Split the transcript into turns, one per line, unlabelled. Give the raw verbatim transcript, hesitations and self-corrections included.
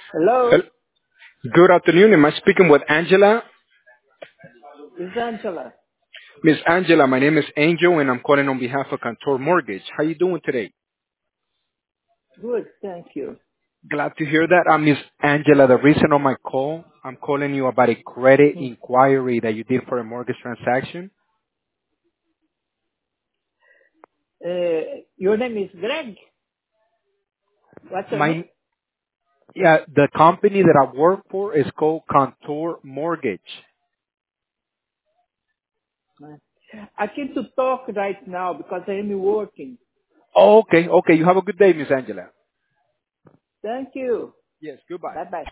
Hello,
Hel- Good afternoon. Am I speaking with Angela?
this is Angela.
Miss Angela, my name is Angel, and I'm calling on behalf of Contour Mortgage. How you doing today?
Good, thank you.
Glad to hear that. I'm Miss Angela. The reason of my call, I'm calling you about a credit
Hmm.
inquiry that you did for a mortgage transaction.
Uh, your name is Greg. What's your name?
My yeah, the company that I work for is called Contour Mortgage.
Uh, I can't to talk right now because I am working.
Oh, okay, okay. You have a good day, Miss Angela.
Thank you.
Yes, goodbye.
Bye bye.